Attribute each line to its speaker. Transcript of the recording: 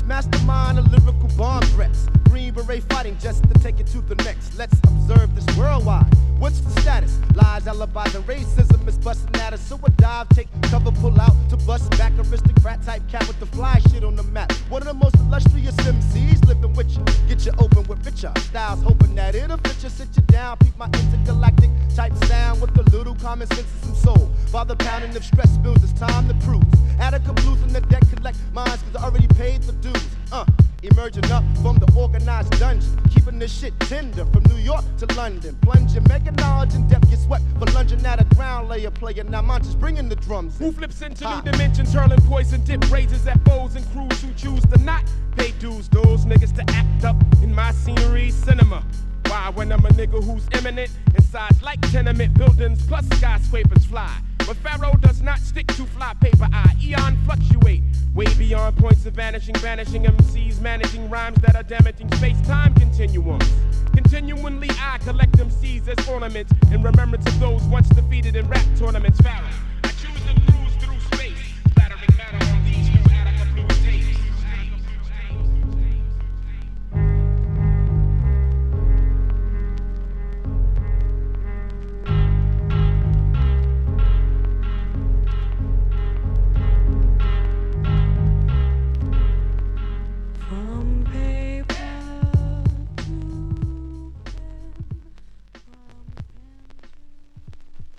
Speaker 1: Let's mastermind a lyrical bomb threats. Green beret fighting just to take it to the next. Let's observe this worldwide. What's the status? Lies, alibis, and racism is busting at us. So I dive, take cover, pull out to bust back. Aristocrat type cat with the fly shit on the map. One of the most illustrious MCs living with you. Get you open with richer styles, hoping that it'll fit you. Sit you down, peep my intergalactic type sound with a little common sense and some soul. While the pounding of stress builds, it's time to prove. Attica blues in the deck, collect mines, cause I already paid the dues. Emerging up from the organized dungeon, keeping this shit tender from New York to London. Plunging, making knowledge in depth, get swept for lunging at a ground layer player. Now Monty's bringing the drums in.
Speaker 2: Who flips into new dimensions, hurling poison, dip raises at foes and crews who choose to not pay dues. Those niggas to act up in my scenery cinema. Why, when I'm a nigga who's imminent in size like tenement buildings plus skyscrapers fly. But Pharaoh does not stick to fly paper eye. Eon fluctuate way beyond points of vanishing MCs managing rhymes that are damaging space-time continuums. Continually I collect MCs as ornaments in remembrance of those once defeated in rap tournaments. Pharaoh, I choose the crew